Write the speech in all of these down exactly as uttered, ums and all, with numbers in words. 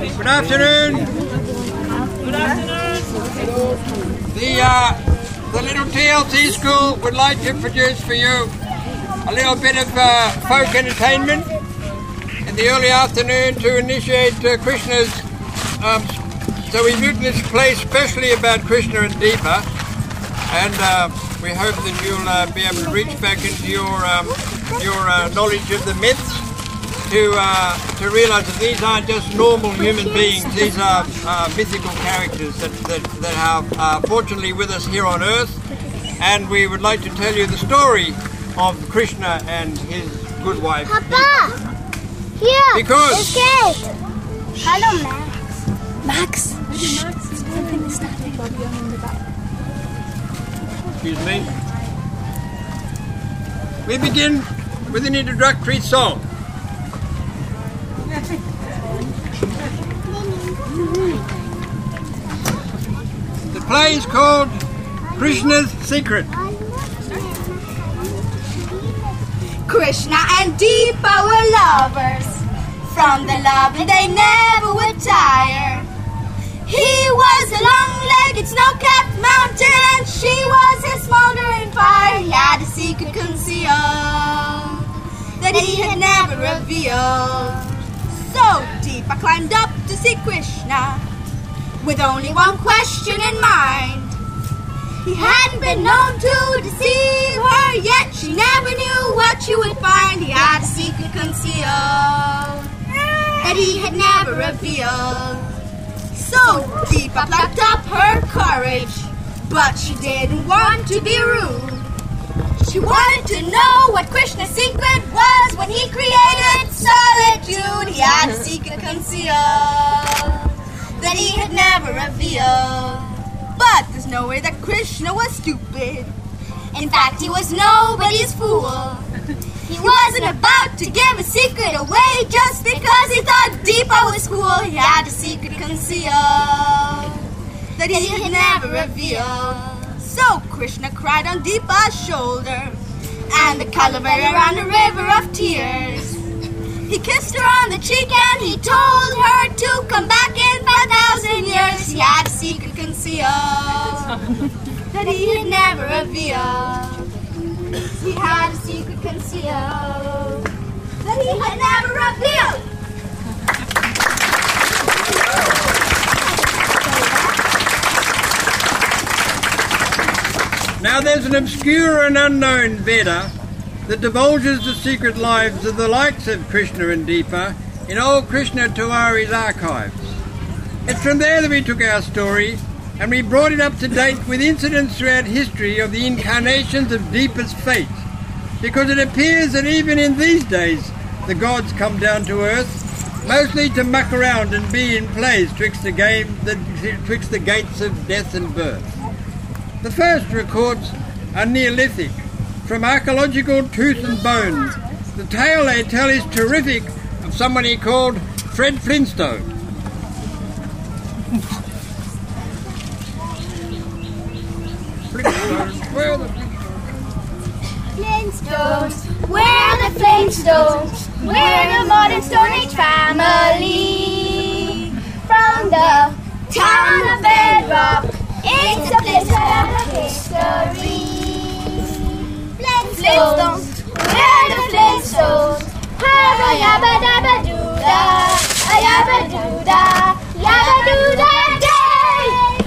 Good afternoon. Good afternoon. The, uh, the little T L C school would like to produce for you a little bit of uh, folk entertainment in the early afternoon to initiate uh, Krishna's. Um, so we've written this play specially about Krishna and Deepa, and uh, we hope that you'll uh, be able to reach back into your um, your uh, knowledge of the myths to uh, to realise that these aren't just normal human beings. These are uh, mythical characters that, that, that are uh, fortunately with us here on Earth, and we would like to tell you the story of Krishna and his good wife. Papa! Here! Because... Escape! Hello, Max. Max? Where's Max? Something is starting. Excuse me. We begin with an introductory song. The play is called Krishna's Secret. Krishna and Deepa were lovers. From the love they never would tire. He was a long-legged snow-capped mountain, and she was his smoldering fire. He had a secret concealed that he had never revealed. So Deepa climbed up to see Krishna with only one question in mind. He hadn't been known to deceive her, yet she never knew what she would find. He had a secret concealed that he had never revealed. So Deepa plucked up her courage, but she didn't want to be rude. She wanted to know what Krishna's secret was when he created solitude. He had a secret concealed that he had never revealed. But there's no way that Krishna was stupid. In fact, he was nobody's fool. He wasn't about to give a secret away just because he thought Deepa was cool. He had a secret concealed that he had never revealed. So Krishna cried on Deepa's shoulder, and the Kalaveri ran a river of tears. He kissed her on the cheek and he told her to come back in five thousand years. He had a secret concealed that he had never revealed. He had a secret concealed that he had never revealed. Now there's an obscure and unknown Veda that divulges the secret lives of the likes of Krishna and Deepa in old Krishna Tiwari's archives. It's from there that we took our story and we brought it up to date with incidents throughout history of the incarnations of Deepa's fate, because it appears that even in these days the gods come down to earth, mostly to muck around and be in plays twixt the, game, the, twixt the gates of death and birth. The first records are Neolithic, from archaeological tooth and bones. The tale they tell is terrific of somebody called Fred Flintstone. Flintstones, where are the Flintstones, where are the Flintstones? We're the modern Stone Age family. From the town of Bedrock, it's a place of history. Flintstones, we're the Flintstones. Hurrah, yabba dabba doo da, a yabba doo da, yabba doo da day.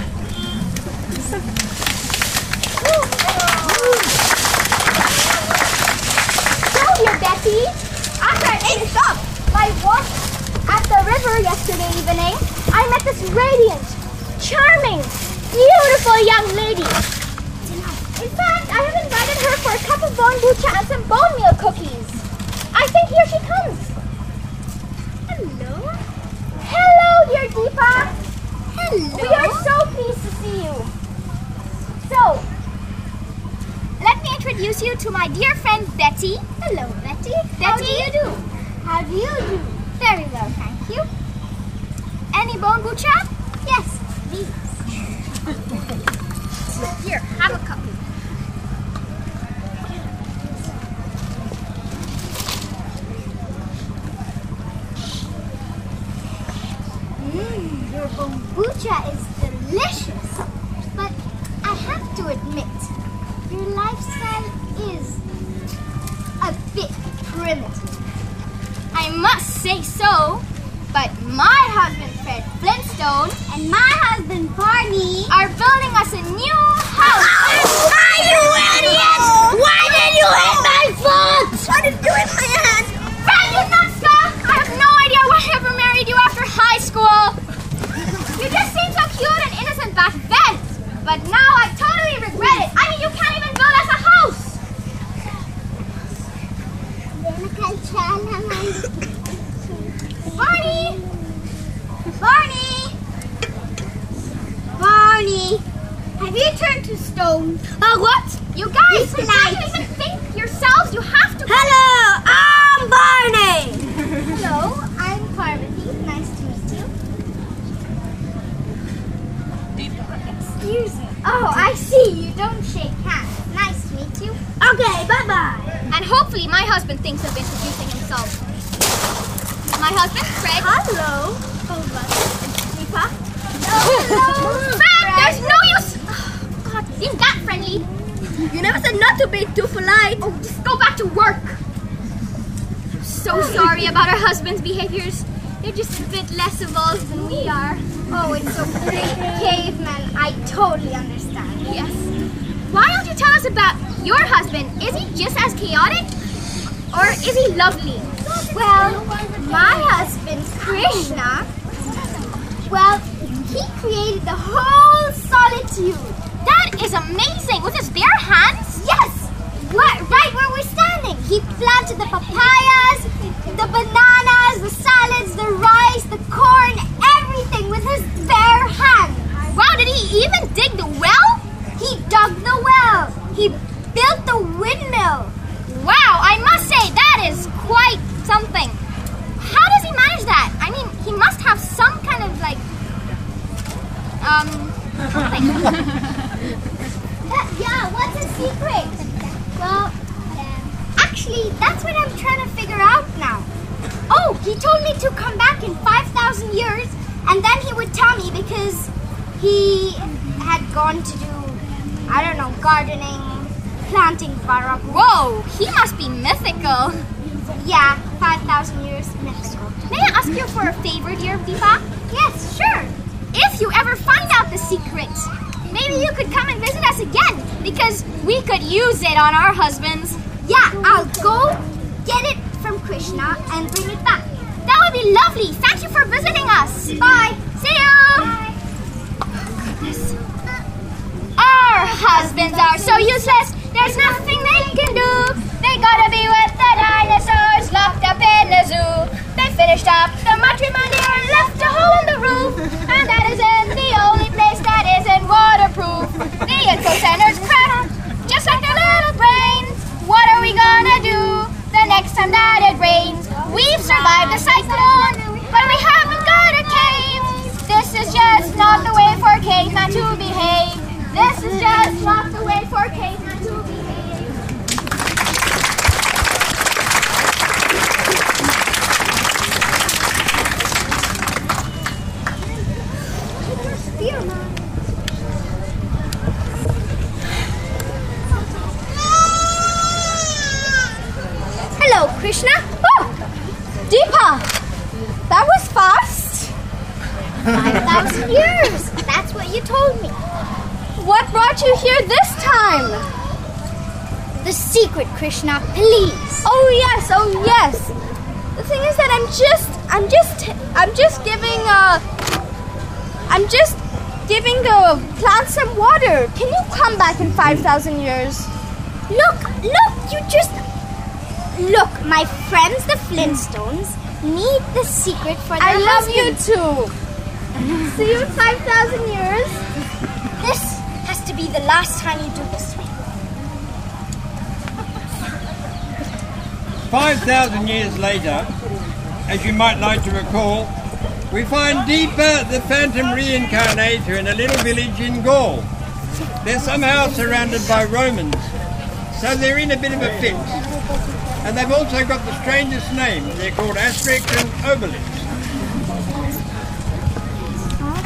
So here, Betty, after I ate up my walk at the river yesterday evening, I met this radiant, charming, beautiful young lady. In fact, I have invited her for a cup of bone bucha and some bone meal cookies. I think here she comes. Hello? Hello, dear Deepa. Hello. We are so pleased to see you. So, let me introduce you to my dear friend Betty. Hello, Betty. Betty. How do you do? How do you do? Very well, thank you. Any bone bucha? Yes, these. Here, have a cup. Your kombucha is delicious. But I have to admit, your lifestyle is a bit primitive. I must say so, but my husband Fred Flintstone and my husband Barney are building us a new house. Are you idiots? Why did you hit my foot? What did you hit my hand? Fred, you nutskull! I have no idea why I ever married you after high school. You just seemed so cute and innocent back then, but now I totally regret it. I mean, you can't even build us a house. Barney! Barney! Barney! Have you turned to stone? Oh, what? You guys, you can't even think yourselves. You have to... Hello, I'm Barney. Hello, I'm Parvati. Nice to meet you. Excuse me. Oh, I see. You don't shake hands. Nice to meet you. Okay, bye-bye. And hopefully my husband thinks of introducing himself. My husband, Fred. Hello. Oh, Deepa. Hello, Fred. There's no use. Oh, God, isn't that friendly? You never said not to be too polite. Oh, just go back to work. I'm so sorry about our husbands' behaviors. They're just a bit less evolved than we are. Oh, it's okay. Caveman, I totally understand. Yes. Why don't you tell us about your husband? Is he just as chaotic? Or is he lovely? Well, my husband, Krishna, well, he created the whole solitude. That is amazing. With his bare hands? Yes, right, right where we're standing. He planted the papayas, the bananas, the salads, the rice, the corn, everything with his bare hands. Wow, did he even dig the well? He dug the well. He built the windmill. Wow, I must say that is quite something. How does he manage that? I mean, he must have some kind of like, um, something. uh, yeah, what's his secret? Well, um, actually, that's what I'm trying to figure out now. Oh, he told me to come back in five thousand years, and then he would tell me because he had gone to do, I don't know, gardening, planting barrock. Whoa, he must be mythical. Yeah, five thousand years mythical. May I ask you for a favor, dear Deepa? Yes, sure. If you ever find out the secret, maybe you could come and visit us again, because we could use it on our husbands. Yeah, I'll go get it from Krishna and bring it back. That would be lovely. Thank you for visiting us. Bye. See you. Bye. Goodness. Our husbands are so useless. There's nothing they can do. They gotta be with the dinosaurs locked up in the zoo. They finished up the matrimony and left a hole in the roof. And that isn't the only place that isn't waterproof. The info center's cracked, just like their little brains. What are we gonna do the next time that it rains? We've survived the cyclone, but we haven't got a cave. This is just not the way for caveman to behave. This is just not the way for caveman to behave. Hello, Krishna. Oh, Deepa. That was fast. Five thousand years. That's what you told me. What brought you here this time? The secret, Krishna, please. Oh yes, oh yes. The thing is that I'm just, I'm just, I'm just giving a, I'm just giving the plant some water. Can you come back in five thousand years? Look, look, you just... Look, my friends, the Flintstones, need the secret for their I love husbands. you too. See you in five thousand years. This has to be the last time you do this to me. Five thousand years later, as you might like to recall, we find Deepa, the phantom reincarnator, in a little village in Gaul. They're somehow surrounded by Romans, so they're in a bit of a fix. And they've also got the strangest name. They're called Asterix and Obelix.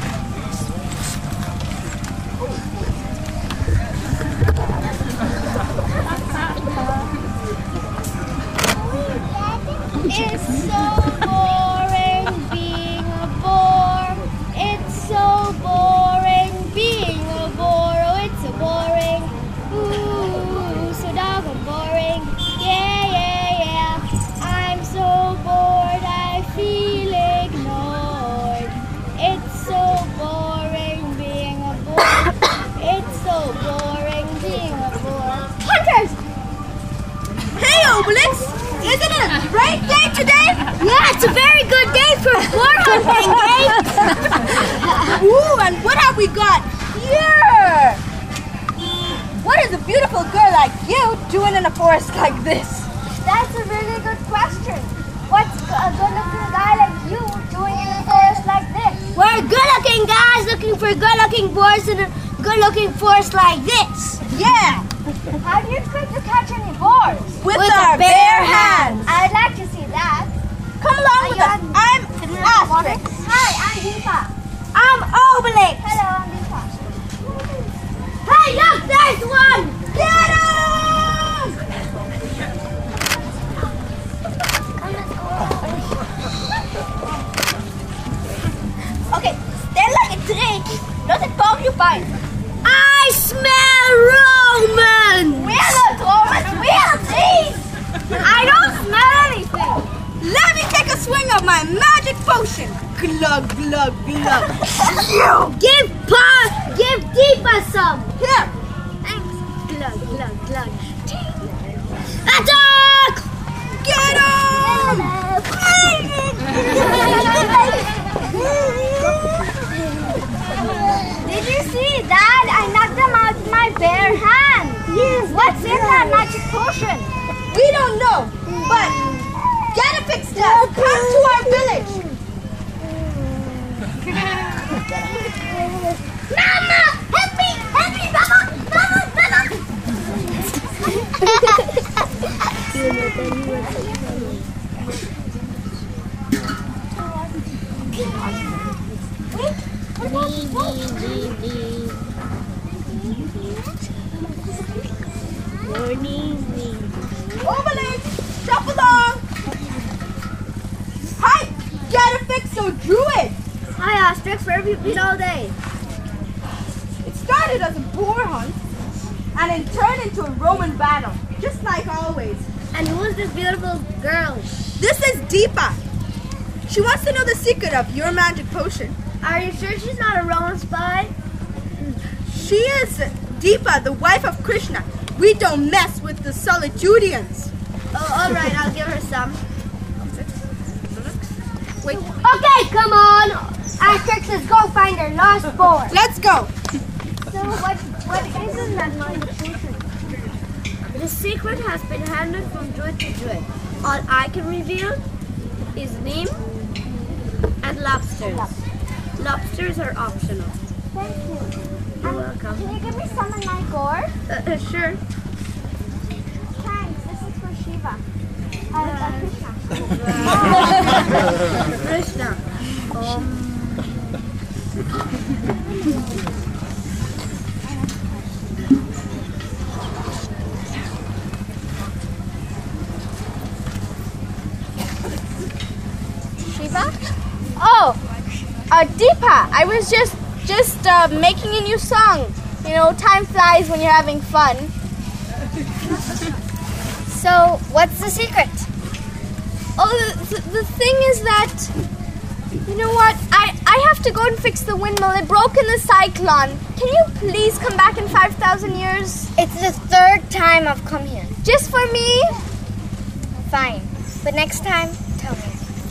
pancake. Ooh, and what have we got here? What is a beautiful girl like you doing in a forest like this? That's a really good question. What's a good-looking guy like you doing in a forest like this? We're good-looking guys looking for good-looking boys in a good-looking forest like this. Yeah, How do you expect to catch any boars? with, With our our bare bare hands. I'd like to see that. Come along with us. I'm Asterix. Hi, I'm Deepa. I'm Obelix. Hello, I'm Deepa. Hey, look, there's one! Get him! Okay, stand like a tree. Doesn't porcupine. I smell Roman! We are not Romans, we are trees. I don't smell anything. Let me take a swing of my magic potion. Glug, glug, glug. You! Give Pa, give Deepa some. Here. Thanks. Glug, glug, glug. Attack! Get him! Did you see that? I knocked them out with my bare hand. Yes. What's in that magic potion? We don't know, but get it fixed up. Come to our village. Mama! Help me! Help me! Mama! Mama! Obelix, shuffle along. Hi, get it fixed, so Druid. Hi, Asterix. Where have you been all day? It started as a boar hunt, and it turned into a Roman battle, just like always. And who is this beautiful girl? This is Deepa. She wants to know the secret of your magic potion. Are you sure she's not a Roman spy? She is Deepa, the wife of Krishna. We don't mess with the Solitudians. Oh, all right. I'll give her some. Wait, Okay, come on. Asterix, let's go find her lost boy. let's go. So what, what is in that magic potion? The secret has been handed from druid to druid. All I can reveal is neem and lobsters. Lobsters are optional. Thank you. You're Um, welcome. Can you give me some in my gourd? Uh, uh, sure. Thanks. This is for Shiva. Uh, uh, Krishna. Krishna. Um, Shiva? Oh, uh, Deepa, I was just just uh, making a new song. You know, time flies when you're having fun. So, what's the secret? Oh, the, the, the thing is that, you know what? I, I have to go and fix the windmill. It broke in the cyclone. Can you please come back in five thousand years? It's the third time I've come here. Just for me? Fine. But next time, tell me.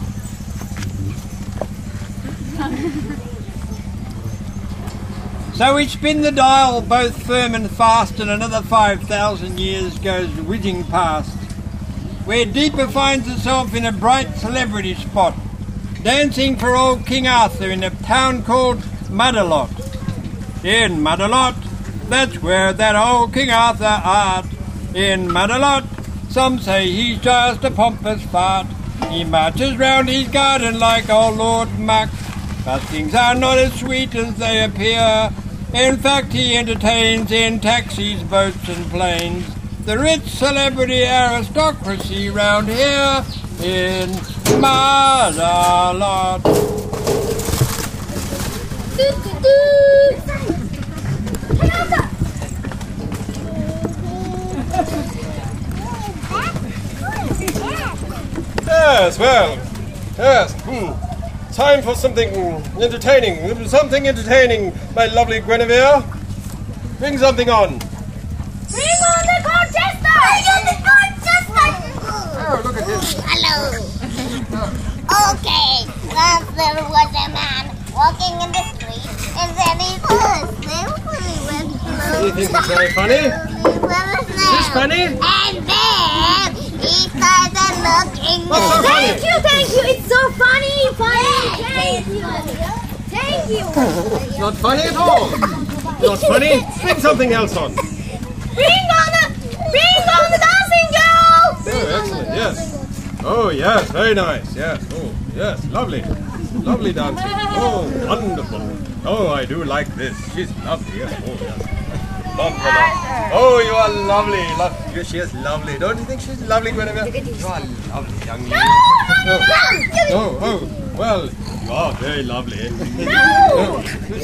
So we spin the dial both firm and fast, and another five thousand years goes whizzing past, where Deepa finds herself in a bright celebrity spot, dancing for old King Arthur in a town called Madalot. In Madalot, that's where that old King Arthur art. In Madalot, some say he's just a pompous fart. He marches round his garden like old Lord Mac, but things are not as sweet as they appear. In fact, he entertains in taxis, boats and planes the rich celebrity aristocracy round here in Madalot. Yes, well, yes, hmm. Time for something entertaining. Something entertaining, my lovely Guinevere. Bring something on. Bring on the Colchester! Bring on the Colchester! Oh, look at him. Hello. Okay, once there was a man walking in the street, and then he was simply went You think it's very funny? Is this funny? And then he started looking. What's so funny? Thank you, thank you. It's so funny, funny. Thank you. Thank you. It's not funny at all. Not funny? Bring something else on. Bring on the, bring on the dancing girl. Oh, excellent, yes. Oh, yes, very nice, yes. Oh, yes, lovely. Lovely dancing. Oh, wonderful. Oh, I do like this. She's lovely, yes. Oh, yes. Love her. Oh, you are lovely. Lo- she is lovely. Don't you think she's lovely, Guinevere? You are lovely, young lady. No, no, no, Oh, oh, oh. Well, you are very lovely. no.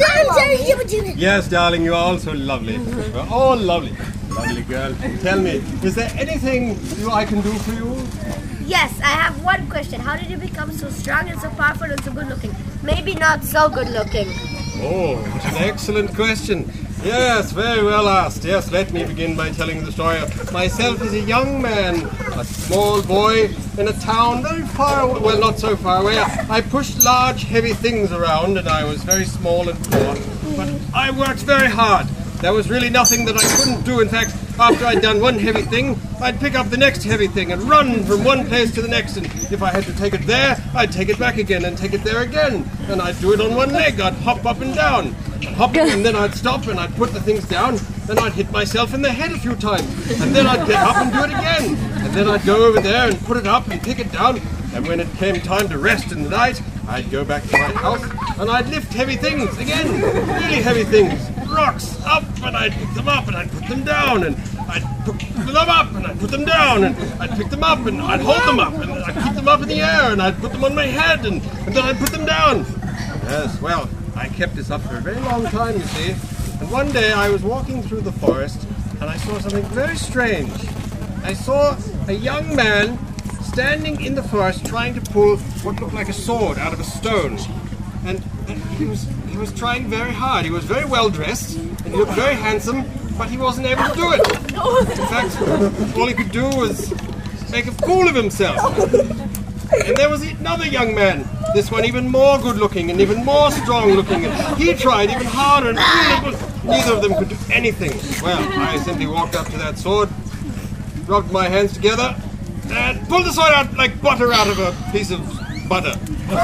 Yes, darling, you are also lovely. You are all lovely. Lovely girl. Tell me, is there anything you, I can do for you? Yes, I have one question. How did you become so strong and so powerful and so good looking? Maybe not so good looking. Oh, what an excellent question. Yes, very well asked. Yes, let me begin by telling the story of myself as a young man, a small boy in a town very far away, well, not so far away. I pushed large, heavy things around and I was very small and poor, but I worked very hard. There was really nothing that I couldn't do. In fact, after I'd done one heavy thing, I'd pick up the next heavy thing and run from one place to the next. And if I had to take it there, I'd take it back again and take it there again. And I'd do it on one leg. I'd hop up and down. I'd hop and then I'd stop and I'd put the things down. Then I'd hit myself in the head a few times. And then I'd get up and do it again. And then I'd go over there and put it up and pick it down. And when it came time to rest in the night, I'd go back to my house and I'd lift heavy things again. Really heavy things. Rocks up, and I'd pick them up and I'd put them down, and I'd pick them up and I'd put them down, and I'd pick them up and I'd hold them up and I'd keep them up in the air and I'd put them on my head and, and then I'd put them down. Yes, well, I kept this up for a very long time, you see. And one day I was walking through the forest and I saw something very strange. I saw a young man standing in the forest trying to pull what looked like a sword out of a stone. And, and he was he was trying very hard. He was very well dressed and he looked very handsome, but he wasn't able to do it. In fact, all he could do was make a fool of himself. And there was another young man, this one even more good looking and even more strong looking, and he tried even harder, and really, neither of them could do anything. Well, I simply walked up to that sword, rubbed my hands together, and pulled the sword out like butter out of a piece of butter.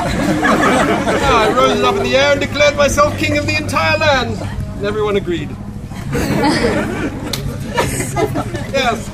I rose it up in the air and declared myself king of the entire land. And everyone agreed. Yes.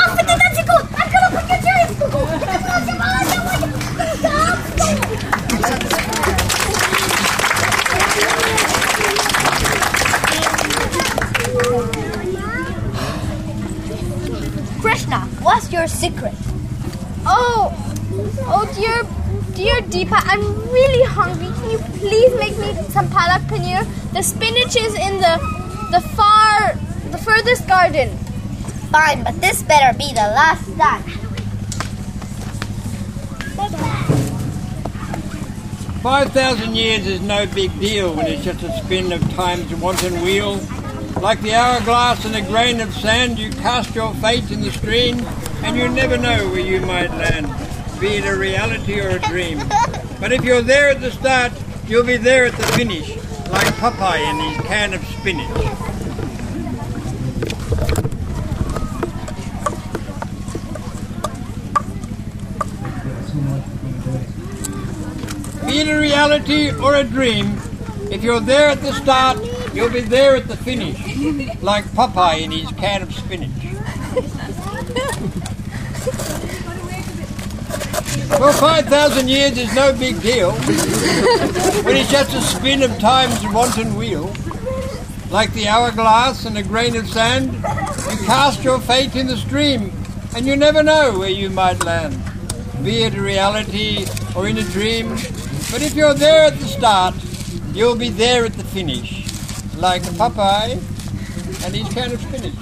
Krishna, what's your secret? Oh, oh dear, dear Deepa, I'm really hungry. Can you please make me some palak paneer? The spinach is in the the far, the furthest garden. Fine, but this better be the last time. Five thousand years is no big deal when it's just a spin of time's wanton wheel. Like the hourglass and a grain of sand, you cast your fate in the stream, and you never know where you might land, be it a reality or a dream. But if you're there at the start, you'll be there at the finish, like Popeye in his can of spinach. Be it a reality or a dream, if you're there at the start, you'll be there at the finish, like Popeye in his can of spinach. Well, five thousand years is no big deal, when it's just a spin of time's wanton wheel. Like the hourglass and a grain of sand, you cast your fate in the stream, and you never know where you might land, be it a reality or in a dream. But if you're there at the start, you'll be there at the finish, like Popeye and his can of spinach.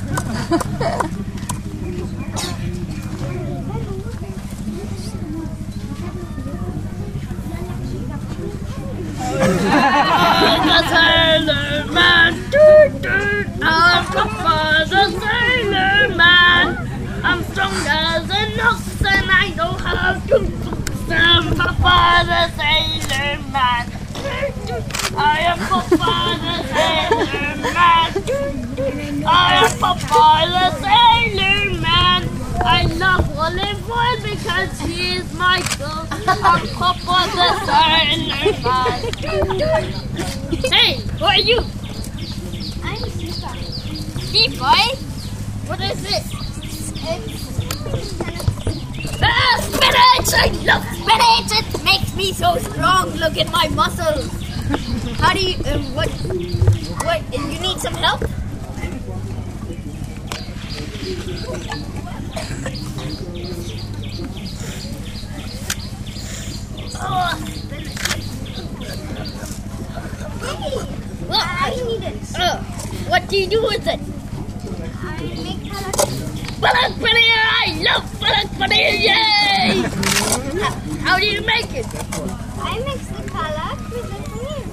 I'm a sailor man, toot toot. I'm Papa the sailor man. I'm strong as an ox and I know how to stand Papa. Papa the Sailor Man. I am Papa the Sailor Man. I am Papa the Sailor Man. I love Olive Oil because he is my girl. I'm Papa the Sailor Man. Hey, who are you? I'm Deepa. Deepa? What is it? It's Ah, spinach! I love spinach! It makes me so strong. Look at my muscles. How do you, uh, what, what, you need some help? Oh, what? I need it. Uh, what do you do with it? I make palak. Palak paneer! I love palak paneer! Yay! how, how do you make it? I mix the palak with the paneer.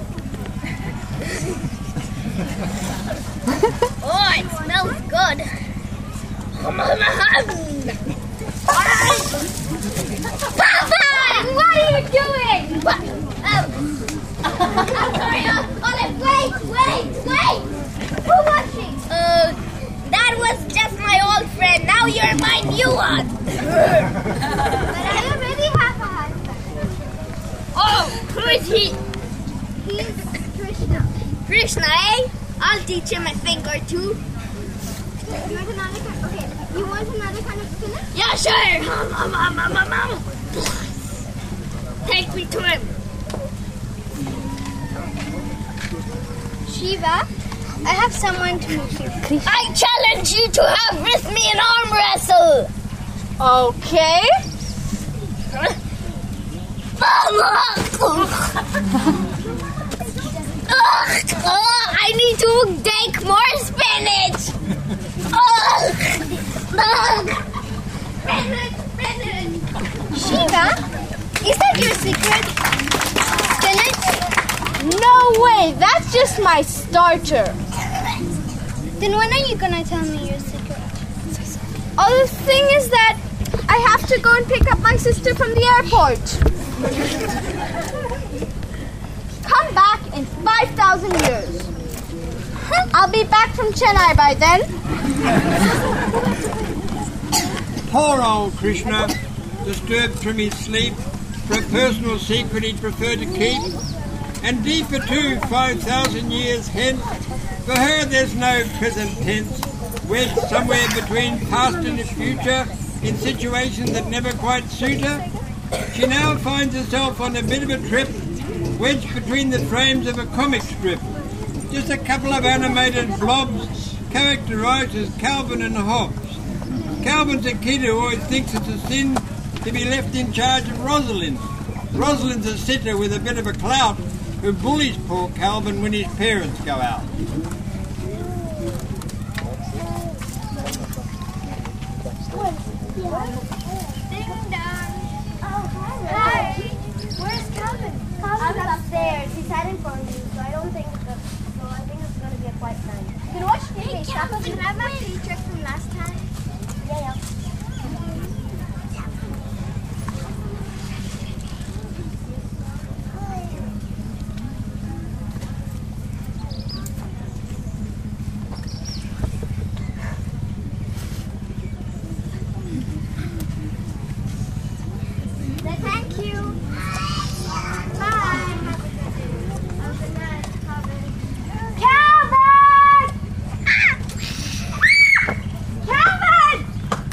Oh, it smells good. Papa! What are you doing? What? Oh. I'm sorry, uh, Olive, wait, wait, wait! Who was she? Uh, that was just my old friend. Now you're my new one. But I already have a husband. Oh, who is he? He's Krishna. Krishna, eh? I'll teach him a thing or two. You want another kind? Okay, you want another kind of spinach? Yeah, sure. Um, um, um, um, um. Take me to him. Shiva, I have someone to meet you. I challenge you to have with me an arm wrestle. Okay. Oh, I need to take more spinach. Oh, spinach, spinach. Shiva, is that your secret? Spinach? No way, that's just my starter. Then when are you gonna tell me your secret? Oh, the thing is that I have to go and pick up my sister from the airport. Come back in five thousand years. I'll be back from Chennai by then. Poor old Krishna, disturbed from his sleep for a personal secret he'd prefer to keep. And Deepa too, five thousand years hence. For her there's no present tense, wedged somewhere between past and the future, in situations that never quite suit her. She now finds herself on a bit of a trip, wedged between the frames of a comic strip. Just a couple of animated blobs, characterised as Calvin and Hobbes. Calvin's a kid who always thinks it's a sin to be left in charge of Rosalind. Rosalind's a sitter with a bit of a clout who bullies poor Calvin when his parents go out. Ding dong. Oh, hi. Where's Calvin? Calvin's upstairs. He's hiding from you, so I don't think it's a, so I think it's gonna be a quiet time. You can watch T V. Calvin, can I have my free trick from last time? Yeah, yeah. Thank you. Bye. Have a good night, Calvin. Calvin! Calvin!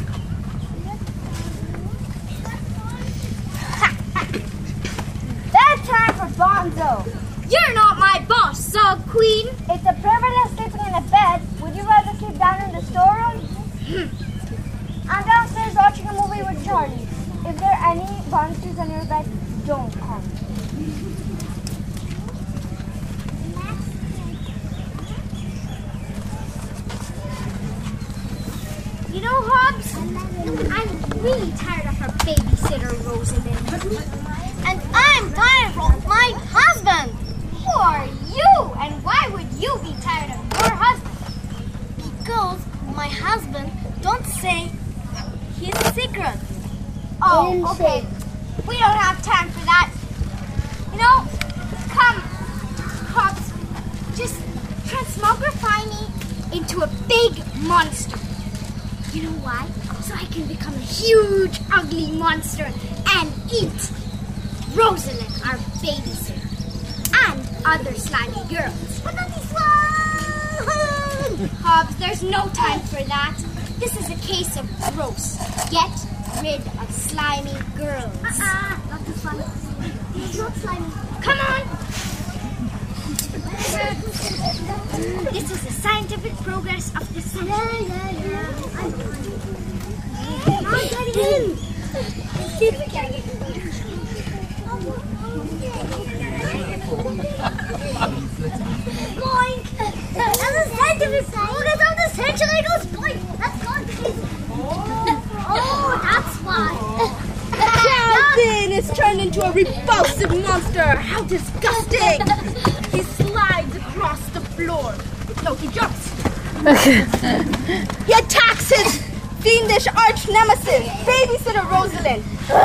That's time for Bonzo. You're not my boss, so queen. It's a privilege sleeping in a bed. Would you rather sleep down in the storeroom? I'm downstairs watching a movie with Charlie. If there are any monsters on your bed, don't come. You know, Hobbs, I'm really tired of our babysitter, Rosalind. And I'm tired of my husband. Who are you? And why would you be tired of your husband? Because my husband don't say his secret. Oh, okay. We don't have time for that. You know, come, Hobbs, just transmogrify me into a big monster. You know why? So I can become a huge, ugly monster and eat Rosalind, our babysitter, and other slimy girls. But not this one! Hobbs, there's no time for that. This is a case of gross. Get rid of slimy girls. Uh-uh, not this one. It's not slimy. Come on! This is the scientific progress of the sun. Yeah, yeah, yeah. I'm I'm getting in. See if we can get in. Boink! That's the scientific progress of the century goes boink. That's gone crazy. Oh, that's why. Calvin is turned into a repulsive monster. How disgusting! He slides across the floor. No, he jumps. He attacks his fiendish arch nemesis, babysitter Rosalind.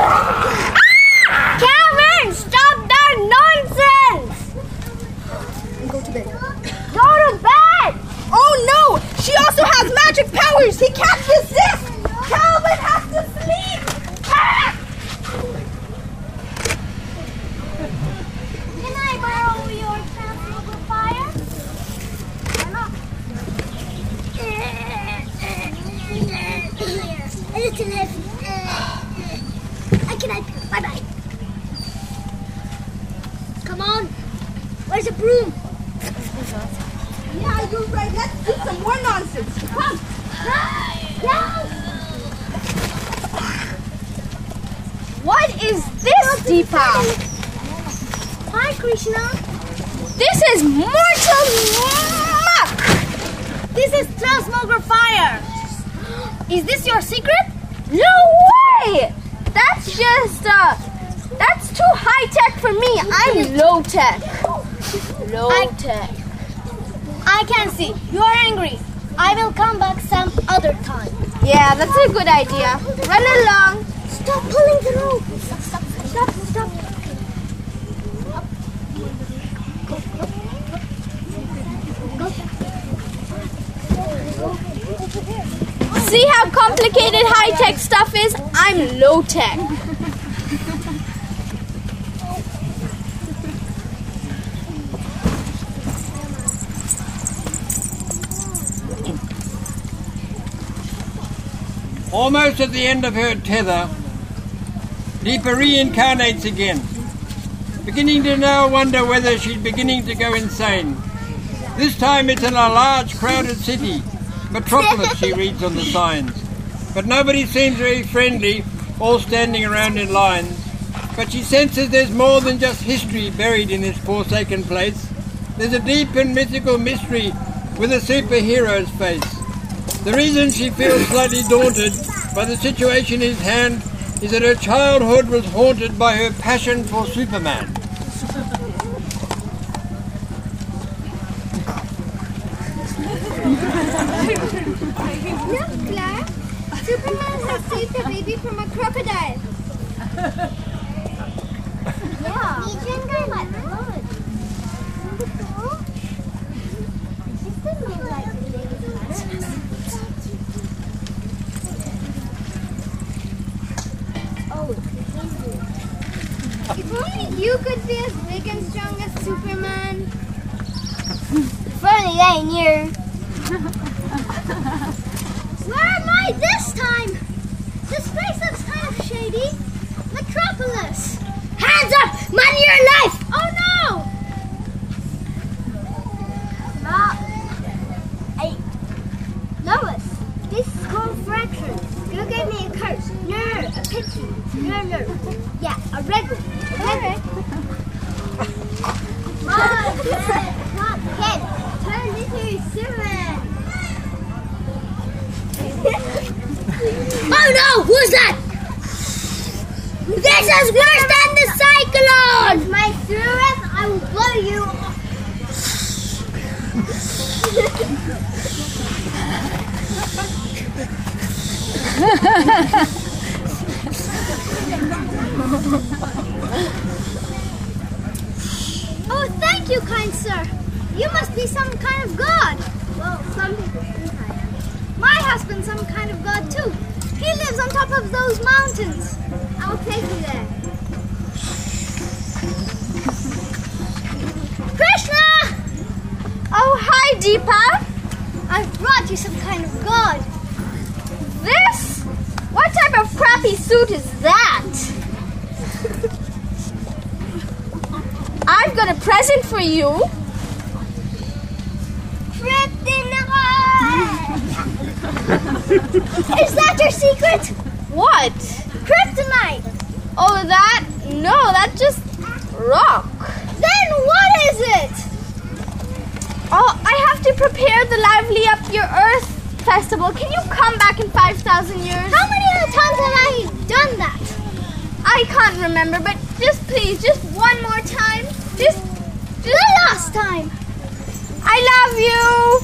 Calvin, stop that nonsense! Go to bed. Go to bed! Oh no! She also has magic powers! He can't resist! Calvin has to sleep! Ah! Can I borrow your transmogrifier? Why not? A little heavy. I can help you. Bye bye. Come on. Where's a broom? Yeah, you're right. Let's do some more nonsense. Come! What is this, Deepa? Hi, Krishna. This is mortal muck! This is transmogrifier. Is this your secret? No way! That's just, uh, that's too high tech for me. I'm low tech. Low I- tech. I can see. You are angry. I will come back some other time. Yeah, that's a good idea. Run along. Stop pulling the rope. Stop, stop, stop, stop. See how complicated high-tech stuff is? I'm low-tech. Almost at the end of her tether, Deepa reincarnates again, beginning to now wonder whether she's beginning to go insane. This time it's in a large, crowded city. Metropolis, she reads on the signs. But nobody seems very friendly, all standing around in lines. But she senses there's more than just history buried in this forsaken place. There's a deep and mythical mystery with a superhero's face. The reason she feels slightly daunted by the situation in hand is that her childhood was haunted by her passion for Superman. Look, Clark. Superman has saved the baby from a crocodile. Yeah. He didn't go like blood. This doesn't look like the baby's blood. Oh, if only you could be as big and strong as Superman. If only I knew. Where am I this time? This place looks kind of shady. Metropolis! Hands up! Mind your life! Oh no! Ma, I, Lois, this is called fractions. You gave me a curse. No, no, a picture. No, no. Yeah, a red one. Okay. Mom, Mom, Ken, turn into Superman. Oh no! Who's that? This is worse than the cyclone! With my Surus, I will blow you kind sir. You must be some kind of god. Well, some people think I am. My husband's some kind of god too. He lives on top of those mountains. I'll take you there. Krishna! Oh, hi, Deepa. I've brought you some kind of god. This? What type of crappy suit is that? I've got a present for you. Is that your secret? What? Kryptonite. Oh, that? No, that's just rock. Then what is it? Oh, I have to prepare the Lively Up Your Earth festival. Can you come back in five thousand years? How many other times have I done that? I can't remember, but just please, just one more time. Just, just the last time. I love you.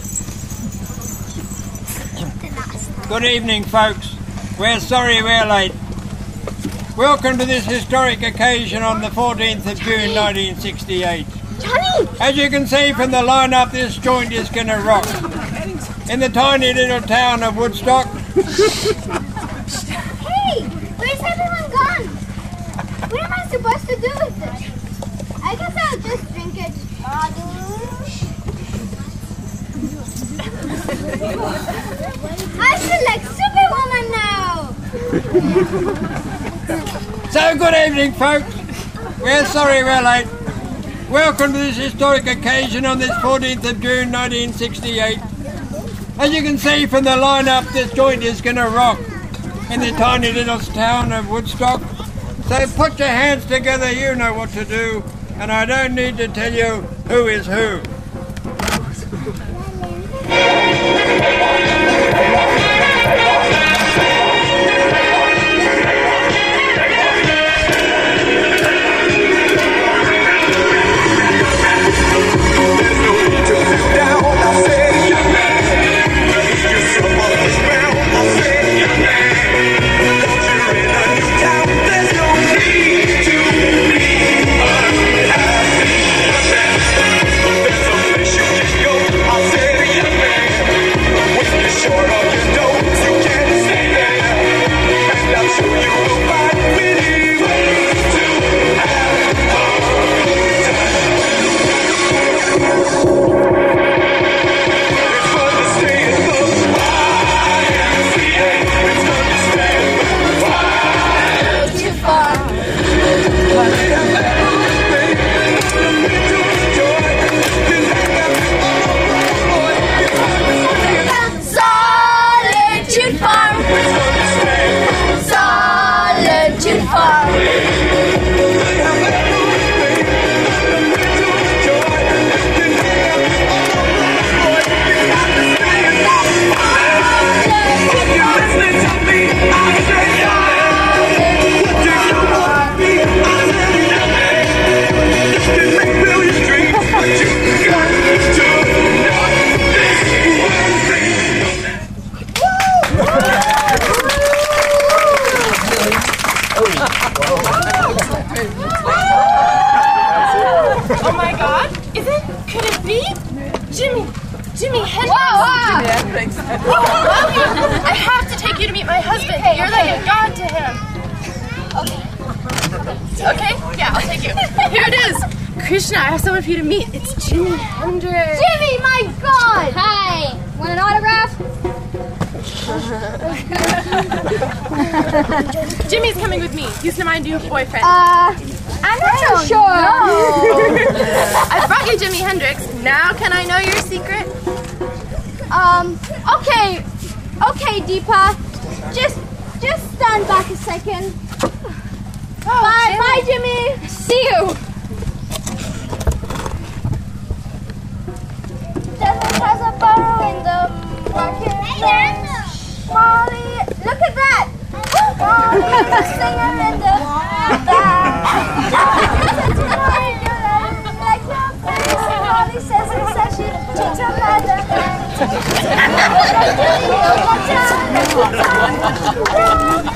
Good evening, folks. We're sorry we're late. Welcome to this historic occasion on the fourteenth of June nineteen sixty-eight. Johnny! As you can see from the lineup, this joint is going to rock. In the tiny little town of Woodstock. Hey! Where's everyone gone? What am I supposed to do with this? I guess I'll just drink it. I feel like Superwoman now! So good evening, folks. We're sorry we're late. Welcome to this historic occasion on this fourteenth of June nineteen sixty-eight. As you can see from the lineup, this joint is going to rock in the tiny little town of Woodstock. So put your hands together, you know what to do, and I don't need to tell you who is who. Oh my God! Is it? Could it be? Jimmy, Jimmy Hendrix. Whoa! Jimi Hendrix. I have to take you to meet my husband. Okay, You're okay. like a god to him. Okay. Okay. Yeah, I'll take you. Here it is. Krishna, I have someone for you to meet. It's Jimi Hendrix. Jimmy, my God! Hi. Want an autograph? Jimmy's coming with me. He's my new boyfriend. Uh, I'm not so sure. I brought you Jimi Hendrix. Now can I know your secret? Um, okay. Okay, Deepa. Just, just stand back a second. Oh, bye, Jimmy. bye, Jimmy. See you. Devil has a burrow in the marketplace. Molly, look at that. Molly is a singer in the band. Molly says it's such a teacher mother.